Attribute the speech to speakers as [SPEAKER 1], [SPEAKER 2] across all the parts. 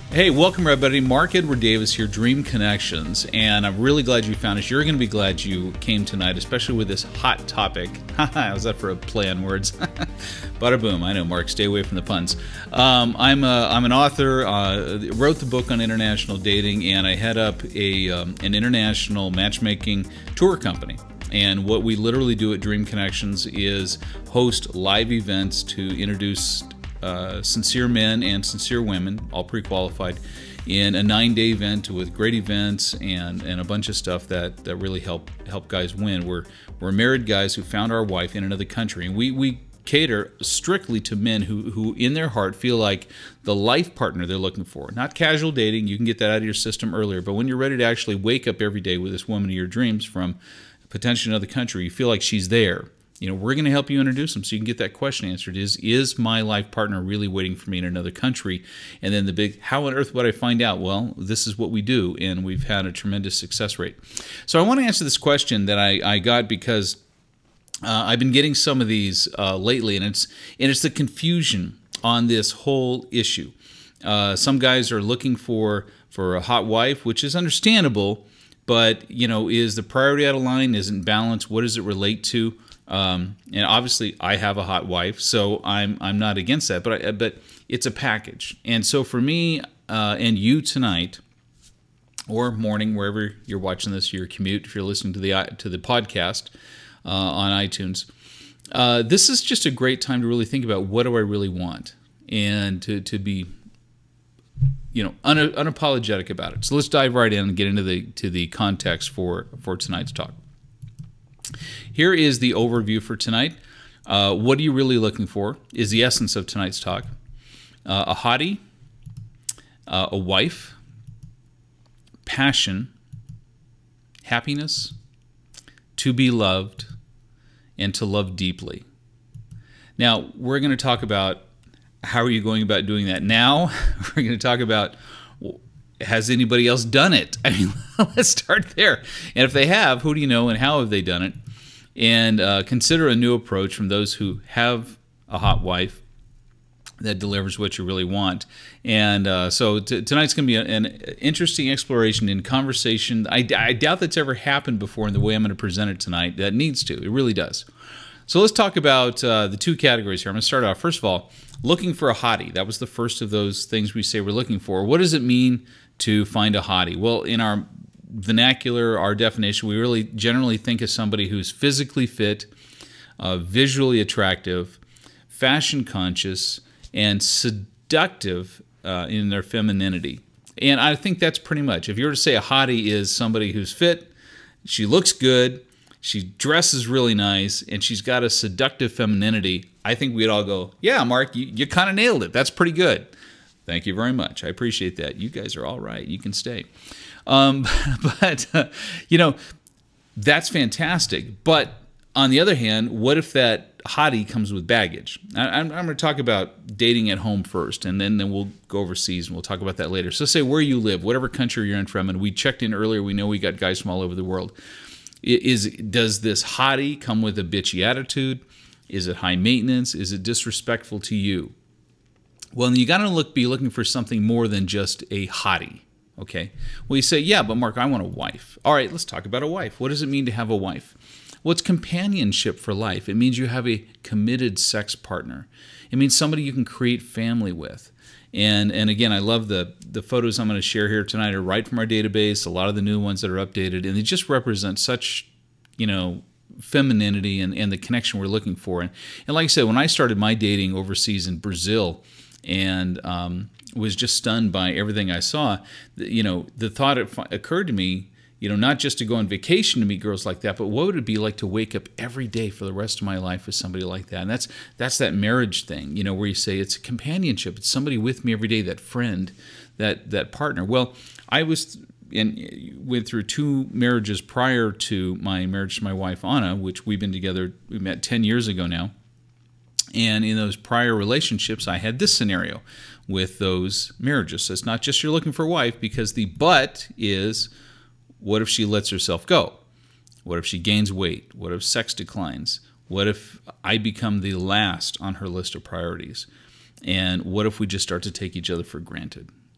[SPEAKER 1] Hey, welcome everybody. Mark Edward Davis here, Dream Connections, and I'm really glad you found us. You're going to be glad you came tonight, especially with this hot topic. How's that for a play on words? Bada boom. I know, Mark. Stay away from the puns. I'm an author. Wrote the book on international dating, and I head up an international matchmaking tour company. And what we literally do at Dream Connections is host live events to introduce sincere men and sincere women, all pre-qualified, in a 9-day event with great events and a bunch of stuff that really help guys win. We're married guys who found our wife in another country, and we cater strictly to men who in their heart feel like the life partner they're looking for. Not casual dating, you can get that out of your system earlier, but when you're ready to actually wake up every day with this woman of your dreams from potentially another country, you feel like she's there. You know, we're going to help you introduce them so you can get that question answered. Is my life partner really waiting for me in another country? And then the big, how on earth would I find out? Well, this is what we do, and we've had a tremendous success rate. So I want to answer this question that I got because I've been getting some of these lately, and it's the confusion on this whole issue. Some guys are looking for a hot wife, which is understandable, but, you know, is the priority out of line? Isn't balanced? What does it relate to? And obviously, I have a hot wife, so I'm not against that. But it's a package, and so for me and you tonight, or morning, wherever you're watching this, your commute, if you're listening to the podcast on iTunes, this is just a great time to really think about what do I really want, and to be, you know, unapologetic about it. So let's dive right in and get into the context for tonight's talk. Here is the overview for tonight. What are you really looking for is the essence of tonight's talk. A hottie, a wife, passion, happiness, to be loved, and to love deeply. Now, we're going to talk about how are you going about doing that now. We're going to talk about, has anybody else done it? I mean, let's start there. And if they have, who do you know and how have they done it? And consider a new approach from those who have a hot wife that delivers what you really want. And so tonight's going to be an interesting exploration in conversation. I doubt that's ever happened before in the way I'm going to present it tonight. That needs to. It really does. So let's talk about the two categories here. I'm going to start off, first of all, looking for a hottie. That was the first of those things we say we're looking for. What does it mean to find a hottie? Well, in our vernacular, our definition, we really generally think of somebody who's physically fit, visually attractive, fashion conscious, and seductive in their femininity. And I think that's pretty much. If you were to say a hottie is somebody who's fit, she looks good, she dresses really nice, and she's got a seductive femininity, I think we'd all go, yeah, Mark, you kind of nailed it. That's pretty good. Thank you very much. I appreciate that. You guys are all right. You can stay. You know, that's fantastic. But on the other hand, what if that hottie comes with baggage? I'm going to talk about dating at home first, and then we'll go overseas, and we'll talk about that later. So say where you live, whatever country you're in from, and we checked in earlier. We know we got guys from all over the world. Does this hottie come with a bitchy attitude? Is it high maintenance? Is it disrespectful to you? Well, you got to be looking for something more than just a hottie. Okay. Well, you say, yeah, but Mark, I want a wife. All right, let's talk about a wife. What does it mean to have a wife? Well, it's companionship for life. It means you have a committed sex partner. It means somebody you can create family with. And again, I love the photos I'm going to share here tonight are right from our database, a lot of the new ones that are updated, and they just represent such, you know, femininity and the connection we're looking for. And like I said, when I started my dating overseas in Brazil, and was just stunned by everything I saw, you know, the thought occurred to me, you know, not just to go on vacation to meet girls like that, but what would it be like to wake up every day for the rest of my life with somebody like that? And that's that marriage thing, you know, where you say it's a companionship. It's somebody with me every day, that friend, that partner. Well, I went through 2 marriages prior to my marriage to my wife, Anna, which we met 10 years ago now. And in those prior relationships, I had this scenario with those marriages. So it's not just you're looking for a wife, because the but is, what if she lets herself go? What if she gains weight? What if sex declines? What if I become the last on her list of priorities? And what if we just start to take each other for granted?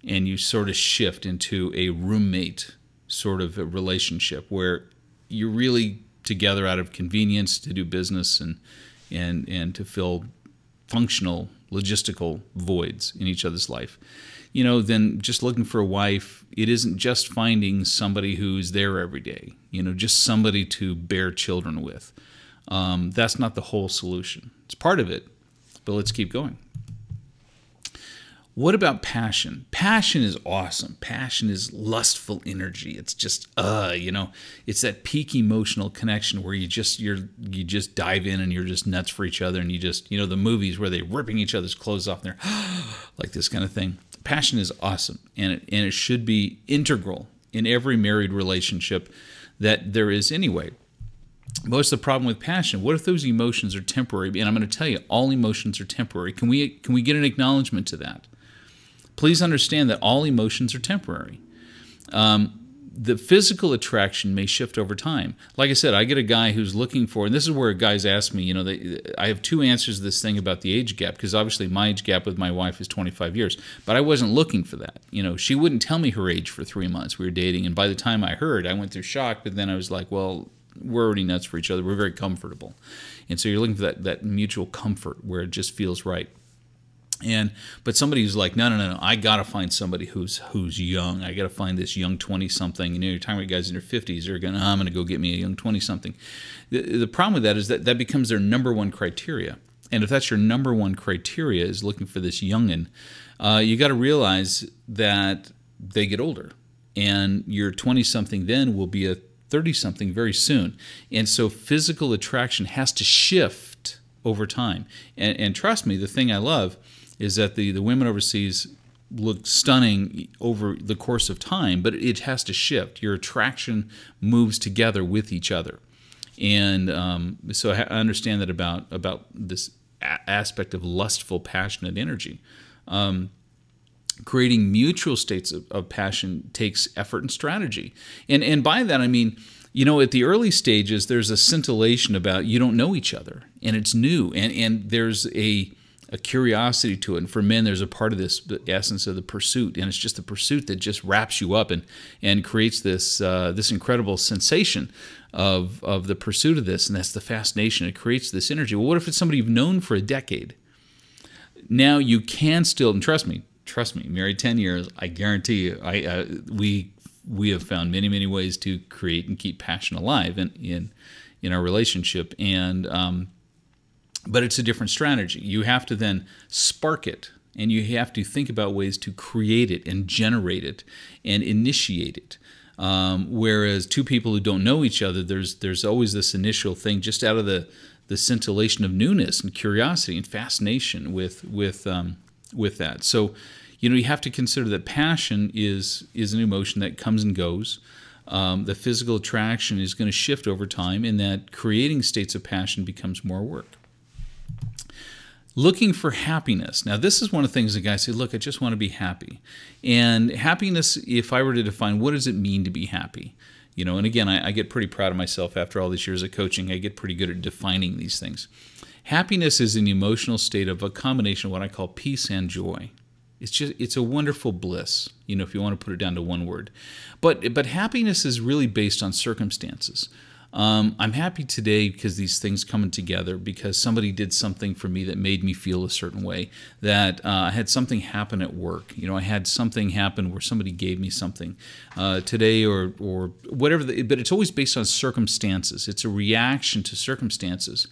[SPEAKER 1] and you sort of shift into a roommate sort of a relationship where you're really together out of convenience to do business and to fill functional logistical voids in each other's life. Then just looking for a wife, it isn't just finding somebody who's there every day, just somebody to bear children with. That's not the whole solution. It's part of it, but let's keep going. What about passion? Passion is awesome. Passion is lustful energy. It's just, it's that peak emotional connection where you just dive in and you're just nuts for each other, and you just, the movies where they're ripping each other's clothes off and they're like this kind of thing. Passion is awesome, and it should be integral in every married relationship that there is anyway. What's the problem with passion? What if those emotions are temporary? And I'm going to tell you, all emotions are temporary. Can we get an acknowledgement to that? Please understand that all emotions are temporary. The physical attraction may shift over time. Like I said, I get a guy who's looking for, and this is where guys ask me, I have two answers to this thing about the age gap, because obviously my age gap with my wife is 25 years, but I wasn't looking for that. She wouldn't tell me her age for 3 months. We were dating, and by the time I heard, I went through shock, but then I was like, well, we're already nuts for each other. We're very comfortable. And so you're looking for that mutual comfort where it just feels right. But somebody who's like, no, I got to find somebody who's young. I got to find this young 20-something. You're talking about guys in their 50s. They're going, I'm going to go get me a young 20-something. The problem with that is that becomes their number one criteria. And if that's your number one criteria is looking for this youngin', you got to realize that they get older. And your 20-something then will be a 30-something very soon. And so physical attraction has to shift over time. And trust me, the thing I love is that the women overseas look stunning over the course of time, but it has to shift. Your attraction moves together with each other. And so I understand that about this aspect of lustful, passionate energy. Creating mutual states of passion takes effort and strategy. And by that, I mean, at the early stages, there's a scintillation about you don't know each other, and it's new, and there's a curiosity to it. And for men, there's a part of this, the essence of the pursuit, and it's just the pursuit that just wraps you up and creates this incredible sensation of the pursuit of this, and that's the fascination. It creates this energy. Well, what if it's somebody you've known for a decade? Now you can still, and trust me, married 10 years, I guarantee you, we have found many, many ways to create and keep passion alive in our relationship, and but it's a different strategy. You have to then spark it, and you have to think about ways to create it and generate it and initiate it. Whereas two people who don't know each other, there's always this initial thing just out of the scintillation of newness and curiosity and fascination with that. So, you have to consider that passion is an emotion that comes and goes. The physical attraction is going to shift over time, and that creating states of passion becomes more work. Looking for happiness. Now, this is one of the things that guys say, look, I just want to be happy. And happiness, if I were to define, what does it mean to be happy? And again, I get pretty proud of myself after all these years of coaching. I get pretty good at defining these things. Happiness is an emotional state of a combination of what I call peace and joy. It's a wonderful bliss, if you want to put it down to one word. But happiness is really based on circumstances. I'm happy today because these things coming together, because somebody did something for me that made me feel a certain way, that I had something happen at work. I had something happen where somebody gave me something today or whatever. But it's always based on circumstances. It's a reaction to circumstances.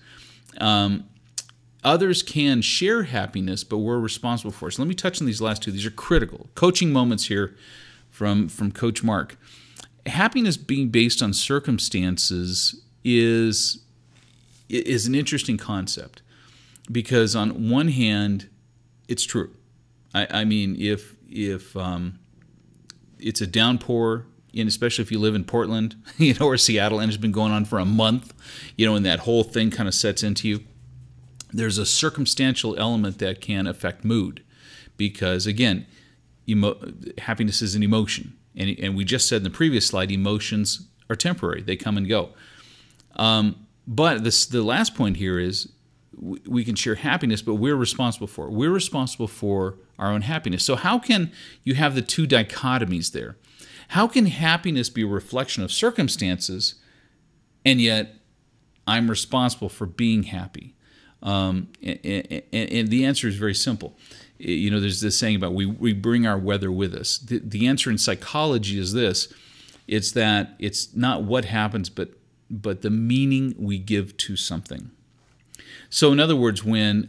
[SPEAKER 1] Others can share happiness, but we're responsible for it. So let me touch on these last two. These are critical. Coaching moments here from Coach Mark. Happiness being based on circumstances is an interesting concept, because on one hand, it's true. I mean, if it's a downpour, and especially if you live in Portland, or Seattle, and it's been going on for a month, and that whole thing kind of sets into you, there's a circumstantial element that can affect mood, because again, happiness is an emotion. And we just said in the previous slide, emotions are temporary. They come and go. But the last point here is we can share happiness, but we're responsible for it. We're responsible for our own happiness. So how can you have the two dichotomies there? How can happiness be a reflection of circumstances, and yet I'm responsible for being happy? And the answer is very simple. There's this saying about we bring our weather with us. The answer in psychology is this. It's that it's not what happens, but the meaning we give to something. So in other words, when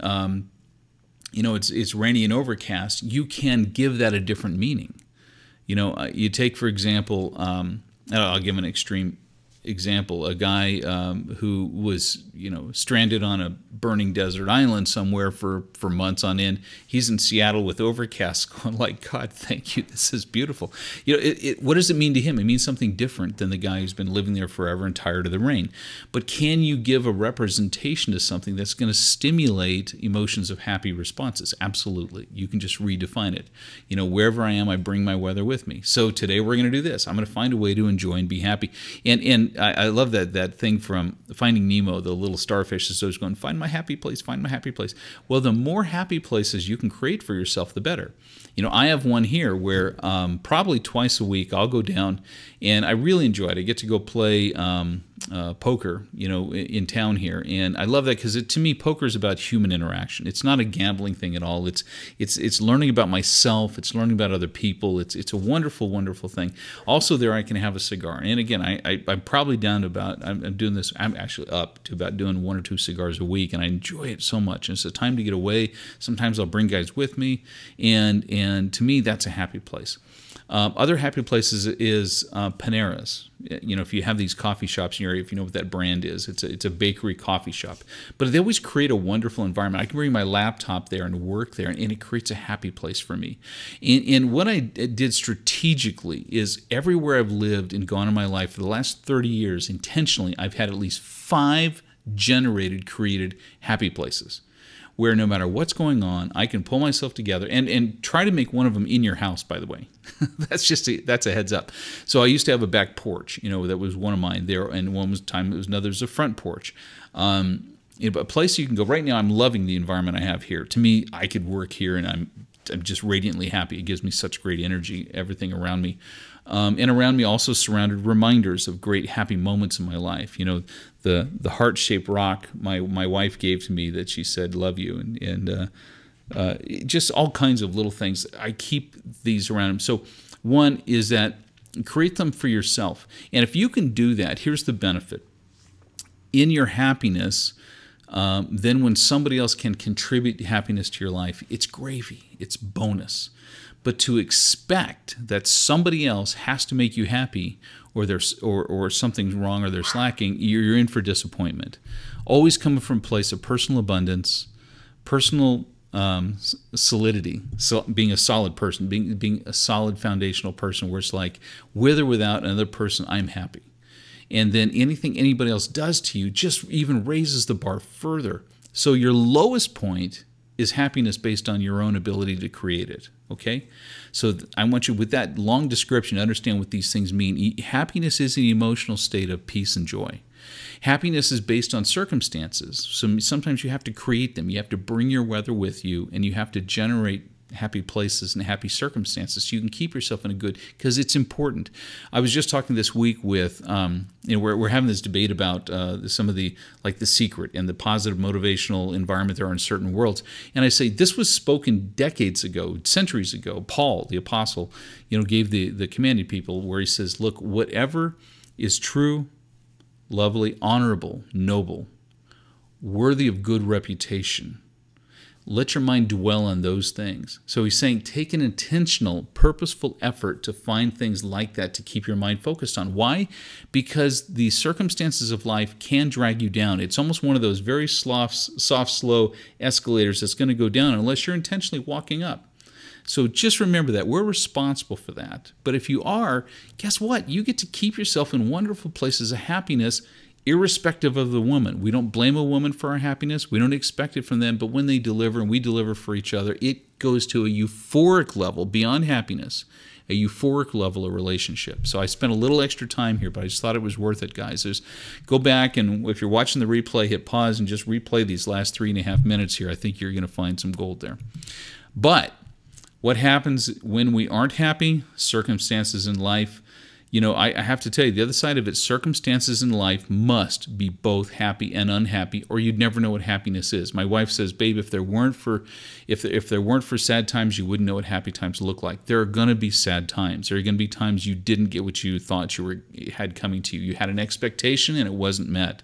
[SPEAKER 1] it's rainy and overcast, you can give that a different meaning. You take, for example, I'll give an extreme example, a guy who was, stranded on a burning desert island somewhere for months on end. He's in Seattle with overcast, going like, God, thank you, this is beautiful. What does it mean to him? It means something different than the guy who's been living there forever and tired of the rain. But can you give a representation to something that's going to stimulate emotions of happy responses? Absolutely. You can just redefine it. Wherever I am, I bring my weather with me. So today we're going to do this. I'm going to find a way to enjoy and be happy. And I love that thing from Finding Nemo, the little starfish is always going, find my happy place, find my happy place. Well, the more happy places you can create for yourself, the better. I have one here where probably twice a week I'll go down, and I really enjoy it. I get to go play poker, in town here, and I love that because to me, poker is about human interaction. It's not a gambling thing at all. It's learning about myself. It's learning about other people. It's a wonderful, wonderful thing. Also, there I can have a cigar, and again, I'm probably down to about I'm actually up to about doing 1 or 2 cigars a week, and I enjoy it so much. And it's a time to get away. Sometimes I'll bring guys with me, and to me, that's a happy place. Other happy places is Panera's. If you have these coffee shops in your area, if you know what that brand is, it's a bakery coffee shop. But they always create a wonderful environment. I can bring my laptop there and work there, and it creates a happy place for me. And what I did strategically is everywhere I've lived and gone in my life for the last 30 years, intentionally, I've had at least 5 created happy places, where no matter what's going on, I can pull myself together and try to make one of them in your house, by the way. That's a heads up. So I used to have a back porch, that was one of mine there, and one was another was a front porch. A place you can go. Right now, I'm loving the environment I have here. To me, I could work here, and I'm just radiantly happy. It gives me such great energy, everything around me. And around me also surrounded reminders of great happy moments in my life. The heart-shaped rock my wife gave to me that she said, love you, and just all kinds of little things. I keep these around. So one is that create them for yourself. And if you can do that, here's the benefit. In your happiness, then when somebody else can contribute happiness to your life, it's gravy, it's bonus. But to expect that somebody else has to make you happy, or something's wrong, or they're slacking, you're in for disappointment. Always coming from a place of personal abundance, personal solidity, so being a solid person, being a solid foundational person, where it's like, with or without another person, I'm happy. And then anything anybody else does to you just even raises the bar further. So your lowest point is happiness based on your own ability to create it, okay? So I want you, with that long description, to understand what these things mean. Happiness is an emotional state of peace and joy. Happiness is based on circumstances. So sometimes you have to create them. You have to bring your weather with you, and you have to generate happy places and happy circumstances so you can keep yourself in a good, because it's important. I was just talking this week with, we're having this debate about some of the, like The Secret and the positive motivational environment there are in certain worlds. And I say, this was spoken decades ago, centuries ago. Paul, the apostle, gave the command to people where he says, look, whatever is true, lovely, honorable, noble, worthy of good reputation, let your mind dwell on those things. So he's saying take an intentional, purposeful effort to find things like that to keep your mind focused on. Why? Because the circumstances of life can drag you down. It's almost one of those very soft, slow escalators that's going to go down unless you're intentionally walking up. So just remember that. We're responsible for that. But if you are, guess what? You get to keep yourself in wonderful places of happiness, irrespective of the woman. We don't blame a woman for our happiness. We don't expect it from them. But when they deliver and we deliver for each other, it goes to a euphoric level beyond happiness. a euphoric level of relationship. So I spent a little extra time here, but I just thought it was worth it, guys. Go back, and if you're watching the replay, hit pause and just replay these last 3.5 minutes here. I think you're going to find some gold there. But what happens when we aren't happy? Circumstances in life. I have to tell you, the other side of it, circumstances in life must be both happy and unhappy, or you'd never know what happiness is. My wife says, babe, if there weren't for sad times, you wouldn't know what happy times look like. There are going to be sad times. There are going to be times you didn't get what you thought you had coming to you. You had an expectation and it wasn't met.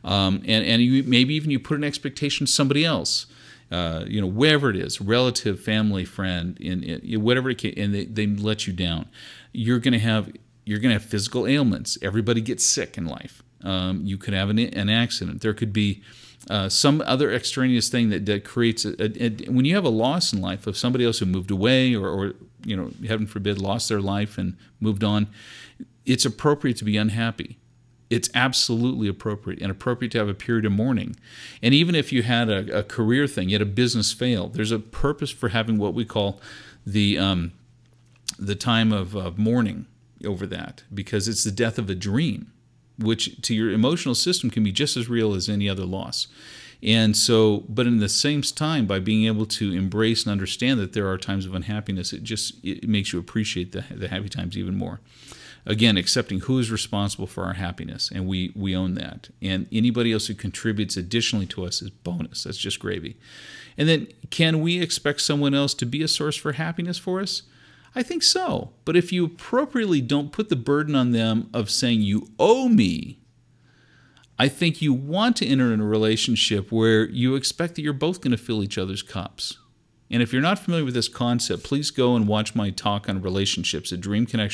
[SPEAKER 1] Maybe even you put an expectation to somebody else. Wherever it is, relative, family, friend, whatever it is, and they let you down. You're going to have physical ailments. Everybody gets sick in life. You could have an accident. There could be some other extraneous thing that creates when you have a loss in life of somebody else who moved away or heaven forbid, lost their life and moved on. It's appropriate to be unhappy. It's absolutely appropriate, and appropriate to have a period of mourning. And even if you had a career thing, you had a business fail, there's a purpose for having what we call the time of mourning over that, because it's the death of a dream, which to your emotional system can be just as real as any other loss. And so, but in the same time, by being able to embrace and understand that there are times of unhappiness, it makes you appreciate the happy times even more. Again, accepting who is responsible for our happiness, and we own that. And anybody else who contributes additionally to us is bonus. That's just gravy. And then, can we expect someone else to be a source for happiness for us? I think so. But if you appropriately don't put the burden on them of saying, you owe me, I think you want to enter in a relationship where you expect that you're both going to fill each other's cups. And if you're not familiar with this concept, please go and watch my talk on relationships at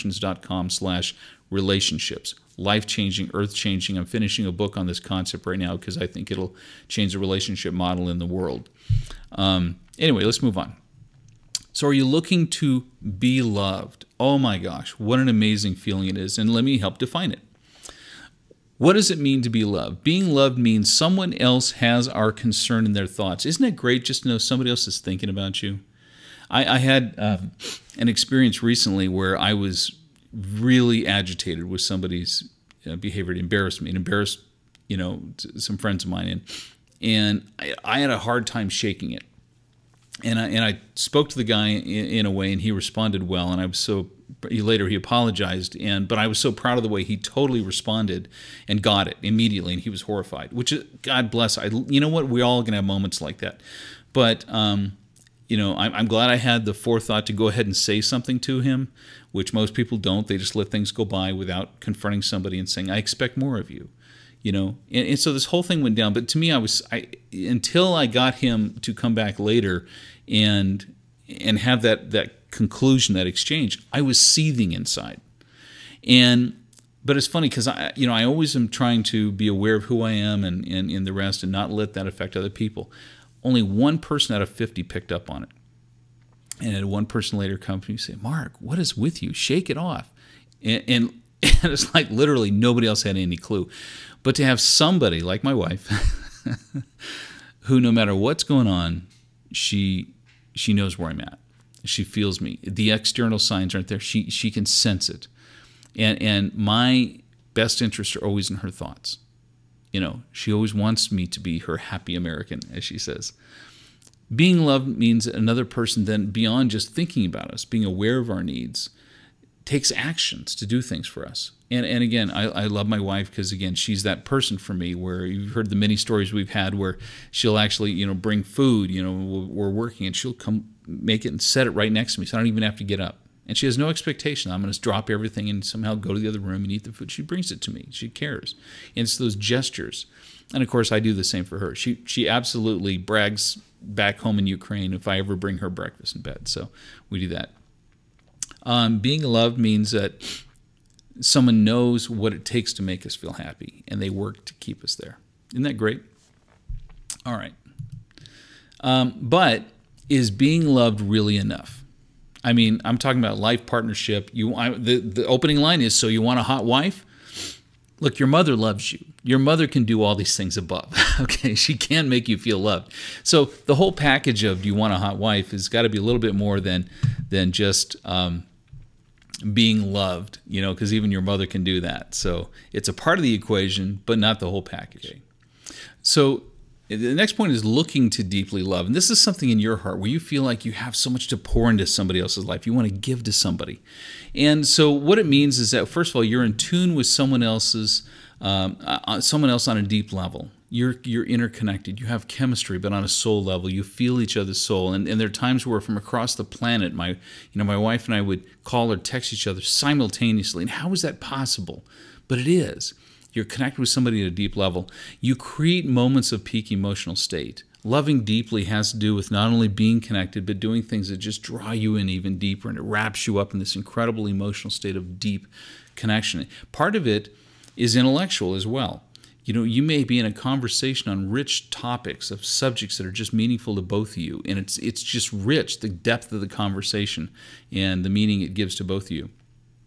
[SPEAKER 1] dreamconnections.com/relationships. Life-changing, earth-changing. I'm finishing a book on this concept right now because I think it'll change the relationship model in the world. Anyway, let's move on. So are you looking to be loved? Oh my gosh, what an amazing feeling it is. And let me help define it. What does it mean to be loved? Being loved means someone else has our concern in their thoughts. Isn't it great just to know somebody else is thinking about you? I had an experience recently where I was really agitated with somebody's behavior. It embarrassed me. It embarrassed, some friends of mine. And I had a hard time shaking it. And I spoke to the guy in a way, and he responded well. And I was later he apologized, but I was so proud of the way he totally responded and got it immediately, and he was horrified. Which is, God bless. You know what? We're all gonna have moments like that. But I'm glad I had the forethought to go ahead and say something to him, which most people don't. They just let things go by without confronting somebody and saying, "I expect more of you." And so this whole thing went down. But to me, until I got him to come back later and have that conclusion, that exchange, I was seething inside. But it's funny because I always am trying to be aware of who I am and the rest, and not let that affect other people. Only one person out of 50 picked up on it. And I had one person later come to me and say, "Mark, what is with you? Shake it off." And it's like literally nobody else had any clue. But to have somebody like my wife, who no matter what's going on, she knows where I'm at. She feels me. The external signs aren't there. She can sense it. And my best interests are always in her thoughts. She always wants me to be her happy American, as she says. Being loved means another person then, beyond just thinking about us, being aware of our needs, takes actions to do things for us. And again, I love my wife because, again, she's that person for me where you've heard the many stories we've had where she'll actually, bring food, we're working, and she'll come make it and set it right next to me so I don't even have to get up. And she has no expectation I'm going to drop everything and somehow go to the other room and eat the food. She brings it to me. She cares. And it's those gestures. And, of course, I do the same for her. She absolutely brags back home in Ukraine if I ever bring her breakfast in bed. So we do that. Being loved means that someone knows what it takes to make us feel happy, and they work to keep us there. Isn't that great? All right. But is being loved really enough? I mean, I'm talking about life partnership. The opening line is, so you want a hot wife? Look, your mother loves you. Your mother can do all these things above. Okay, she can make you feel loved. So the whole package of do you want a hot wife has got to be a little bit more than just being loved, because even your mother can do that. So it's a part of the equation, but not the whole package. Okay. So the next point is looking to deeply love. And this is something in your heart where you feel like you have so much to pour into somebody else's life. You want to give to somebody. And so what it means is that, first of all, you're in tune with someone else on a deep level. You're interconnected. You have chemistry, but on a soul level, you feel each other's soul. And there are times where from across the planet, my wife and I would call or text each other simultaneously. And how is that possible? But it is. You're connected with somebody at a deep level. You create moments of peak emotional state. Loving deeply has to do with not only being connected, but doing things that just draw you in even deeper, and it wraps you up in this incredible emotional state of deep connection. Part of it is intellectual as well. You may be in a conversation on rich topics of subjects that are just meaningful to both of you, and it's just rich, the depth of the conversation and the meaning it gives to both of you.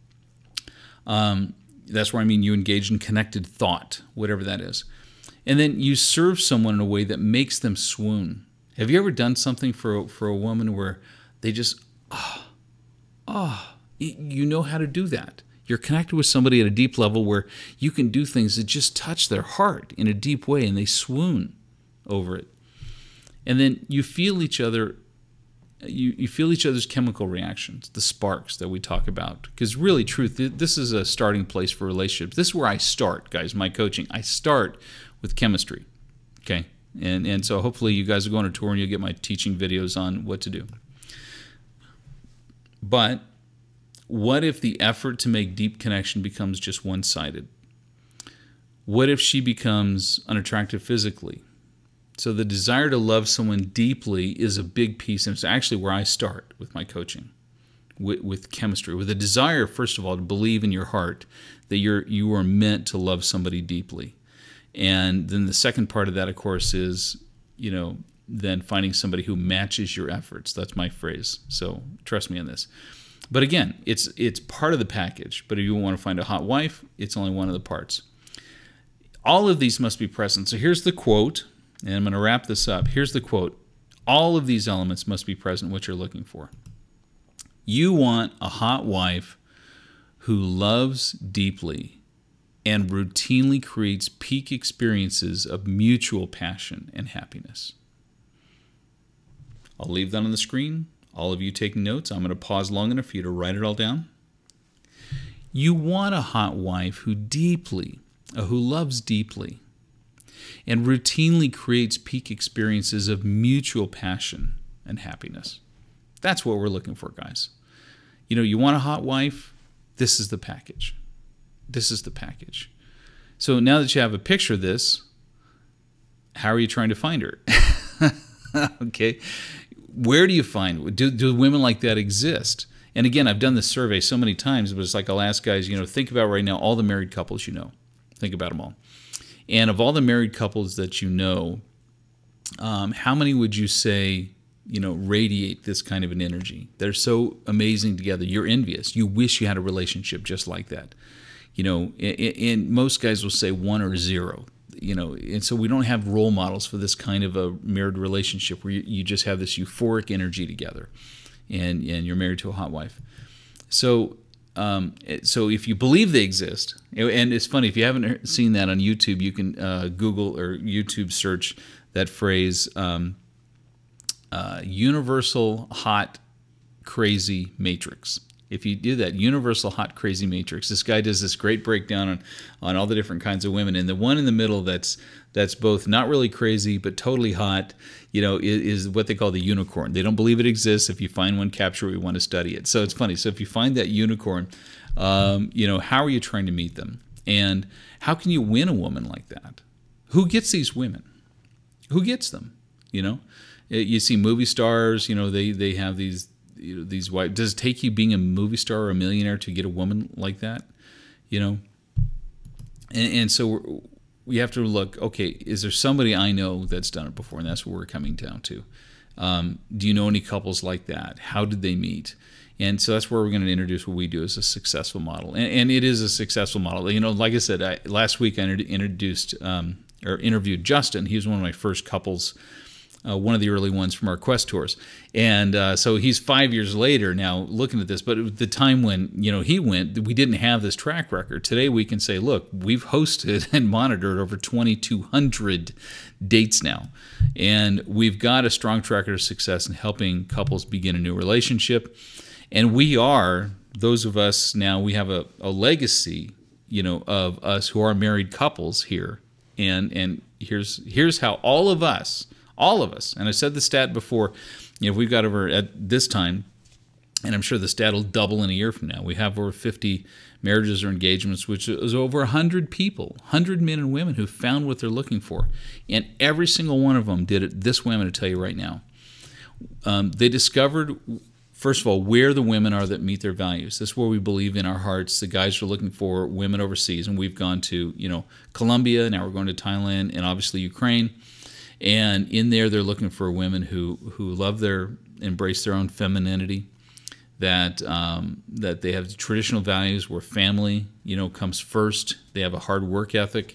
[SPEAKER 1] That's where you engage in connected thought, whatever that is. And then you serve someone in a way that makes them swoon. Have you ever done something for a woman where they just, you know how to do that? You're connected with somebody at a deep level where you can do things that just touch their heart in a deep way, and they swoon over it. And then you feel each other. You feel each other's chemical reactions, the sparks that we talk about. Because really, this is a starting place for relationships. This is where I start, guys, my coaching. I start with chemistry, okay? And so hopefully you guys will go on a tour and you'll get my teaching videos on what to do. But what if the effort to make deep connection becomes just one-sided? What if she becomes unattractive physically? So the desire to love someone deeply is a big piece, and it's actually where I start with my coaching, with chemistry, with a desire, first of all, to believe in your heart that you are meant to love somebody deeply. And then the second part of that, of course, is, then finding somebody who matches your efforts. That's my phrase. So trust me on this. But again, it's part of the package. But if you want to find a hot wife, it's only one of the parts. All of these must be present. So here's the quote, and I'm going to wrap this up. Here's the quote. All of these elements must be present, what you're looking for. You want a hot wife who loves deeply and routinely creates peak experiences of mutual passion and happiness. I'll leave that on the screen. All of you taking notes, I'm going to pause long enough for you to write it all down. You want a hot wife who loves deeply and routinely creates peak experiences of mutual passion and happiness. That's what we're looking for, guys. You want a hot wife? This is the package. This is the package. So now that you have a picture of this, how are you trying to find her? Okay. Where do you find? Do women like that exist? And again, I've done this survey so many times, but it's like I'll ask guys, think about right now all the married couples you know. Think about them all. And of all the married couples that you know, how many would you say, radiate this kind of an energy? They're so amazing together. You're envious. You wish you had a relationship just like that. And most guys will say 1 or 0. And so we don't have role models for this kind of a married relationship where you just have this euphoric energy together, and you're married to a hot wife. So if you believe they exist, and it's funny, if you haven't seen that on YouTube, you can Google or YouTube search that phrase, Universal Hot Crazy Matrix. If you do that, Universal Hot Crazy Matrix, this guy does this great breakdown on all the different kinds of women. And the one in the middle that's both not really crazy but totally hot, is what they call the unicorn. They don't believe it exists. If you find one, capture it. We want to study it. So it's funny. So if you find that unicorn, how are you trying to meet them? And how can you win a woman like that? Who gets these women? Who gets them? You see movie stars, they have these wives. Does it take you being a movie star or a millionaire to get a woman like that? And so we have to look, okay, is there somebody I know that's done it before? And that's what we're coming down to. Do you know any couples like that? How did they meet? And so that's where we're going to introduce what we do as a successful model. And it is a successful model. Like I said, last week I introduced or interviewed Justin. He was one of my first couples one of the early ones from our Quest tours. And so he's 5 years later now looking at this. But at the time when he went, we didn't have this track record. Today we can say, look, we've hosted and monitored over 2,200 dates now. And we've got a strong track record of success in helping couples begin a new relationship. And we are, those of us now, we have a legacy, of us who are married couples here. And here's how all of us, and I said the stat before, we've got over at this time, and I'm sure the stat will double in a year from now. We have over 50 marriages or engagements, which is over 100 people, 100 men and women who found what they're looking for. And every single one of them did it this way, I'm going to tell you right now. They discovered, first of all, where the women are that meet their values. This is where we believe in our hearts. The guys are looking for women overseas, and we've gone to, Colombia, now we're going to Thailand, and obviously Ukraine. And in there, they're looking for women who love embrace their own femininity, that they have traditional values where family, comes first. They have a hard work ethic.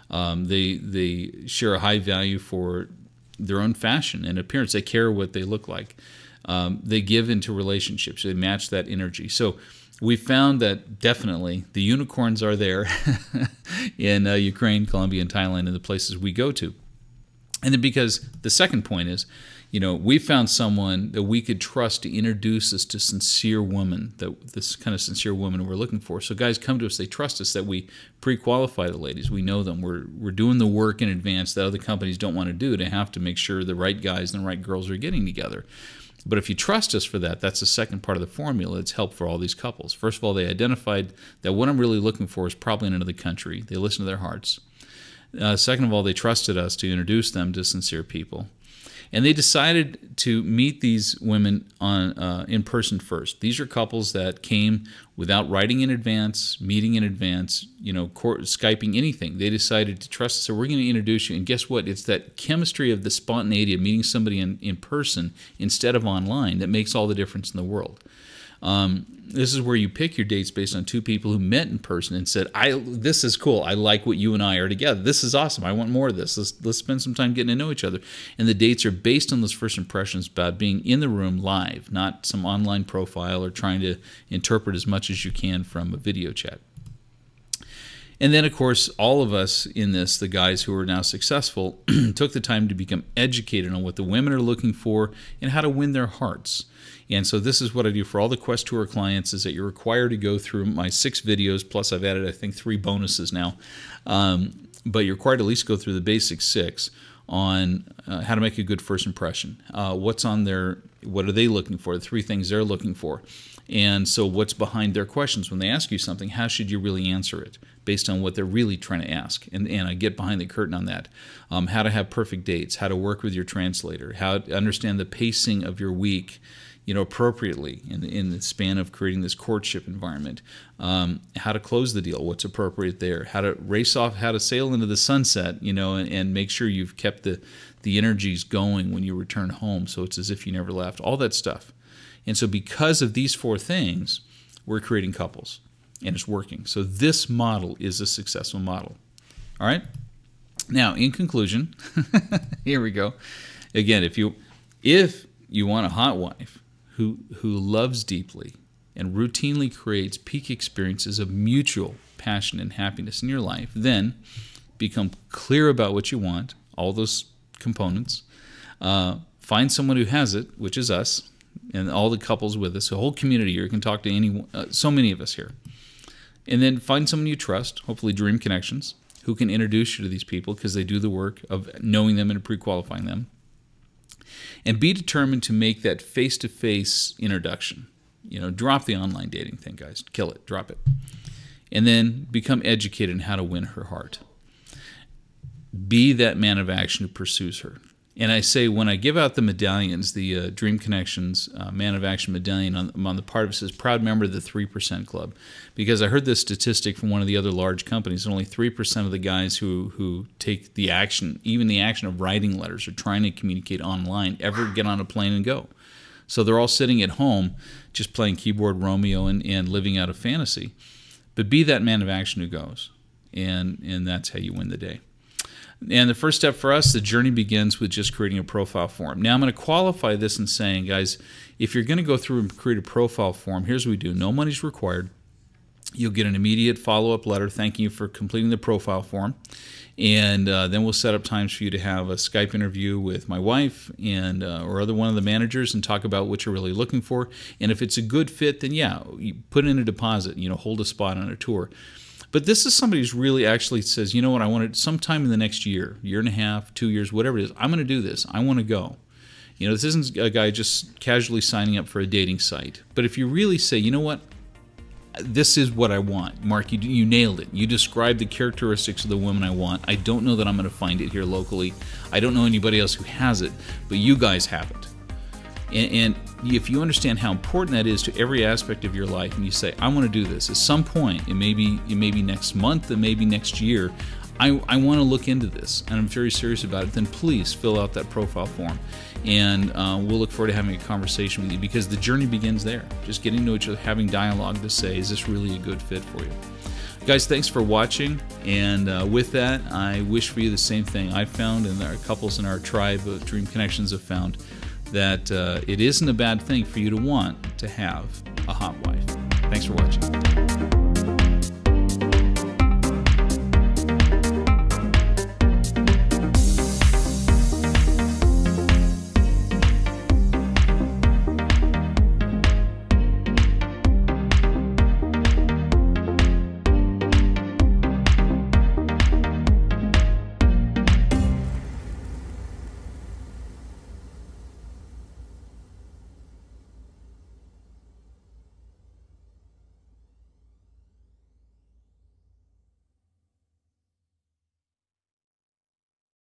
[SPEAKER 1] They share a high value for their own fashion and appearance. They care what they look like. They give into relationships. They match that energy. So we found that definitely the unicorns are there in Ukraine, Colombia, and Thailand, and the places we go to. And then because the second point is, we found someone that we could trust to introduce us to sincere women, this kind of sincere woman we're looking for. So guys come to us, they trust us that we pre-qualify the ladies. We know them. We're doing the work in advance that other companies don't want to do to have to make sure the right guys and the right girls are getting together. But if you trust us for that, that's the second part of the formula. It's helped for all these couples. First of all, they identified that what I'm really looking for is probably in another country. They listen to their hearts. Second of all, they trusted us to introduce them to sincere people. And they decided to meet these women in person first. These are couples that came without writing in advance, meeting in advance, Skyping, anything. They decided to trust us, so we're going to introduce you. And guess what? It's that chemistry of the spontaneity of meeting somebody in person instead of online that makes all the difference in the world. This is where you pick your dates based on two people who met in person and said, this is cool. I like what you and I are together. This is awesome. I want more of this. Let's spend some time getting to know each other. And the dates are based on those first impressions about being in the room live, not some online profile or trying to interpret as much as you can from a video chat. And then, of course, all of us in this, the guys who are now successful, took the time to become educated on what the women are looking for and how to win their hearts. And so this is what I do for all the Quest Tour clients, is that you're required to go through my 6 videos, plus I've added, I think, 3 bonuses now. But you're required to at least go through the basic 6 on how to make a good first impression. What are they looking for? The 3 things they're looking for. And so what's behind their questions when they ask you something? How should you really answer it based on what they're really trying to ask? And I get behind the curtain on that. How to have perfect dates, how to work with your translator, how to understand the pacing of your week, appropriately in the span of creating this courtship environment. How to close the deal, what's appropriate there, how to race off, how to sail into the sunset, and make sure you've kept the energies going when you return home so it's as if you never left, all that stuff. And so because of these 4 things, we're creating couples, and it's working. So this model is a successful model. All right? Now, in conclusion, here we go. Again, if you want a hot wife who loves deeply and routinely creates peak experiences of mutual passion and happiness in your life, then become clear about what you want, all those components. Find someone who has it, which is us, and all the couples with us, the whole community here. You can talk to anyone, so many of us here. And then find someone you trust, hopefully Dream Connections, who can introduce you to these people because they do the work of knowing them and pre-qualifying them. And be determined to make that face-to-face introduction. Drop the online dating thing, guys. Kill it. Drop it. And then become educated in how to win her heart. Be that man of action who pursues her. And I say, when I give out the medallions, the Dream Connections Man of Action medallion on the part of it says, proud member of the 3% Club. Because I heard this statistic from one of the other large companies, only 3% of the guys who take the action, even the action of writing letters or trying to communicate online, ever get on a plane and go. So they're all sitting at home just playing keyboard Romeo and living out a fantasy. But be that man of action who goes. And that's how you win the day. And the first step for us, the journey begins with just creating a profile form. Now I'm going to qualify this and saying, guys, if you're going to go through and create a profile form, here's what we do. No money's required. You'll get an immediate follow-up letter thanking you for completing the profile form. And then we'll set up times for you to have a Skype interview with my wife and or other one of the managers and talk about what you're really looking for. And if it's a good fit, then yeah, you put in a deposit, hold a spot on a tour. But this is somebody who's really actually says, you know what, I want to, sometime in the next year and a half, 2 years, whatever it is, I'm going to do this. I want to go. This isn't a guy just casually signing up for a dating site. But if you really say, you know what, this is what I want. Mark, you nailed it. You described the characteristics of the woman I want. I don't know that I'm going to find it here locally. I don't know anybody else who has it, but you guys have it. And if you understand how important that is to every aspect of your life, and you say, I want to do this, at some point, it may be next month, it may be next year, I want to look into this, and I'm very serious about it, then please fill out that profile form. And we'll look forward to having a conversation with you, because the journey begins there. Just getting to know each other, having dialogue to say, is this really a good fit for you? Guys, thanks for watching. And with that, I wish for you the same thing I found, and our couples in our tribe of Dream Connections have found, that it isn't a bad thing for you to want to have a hot wife. Thanks for watching.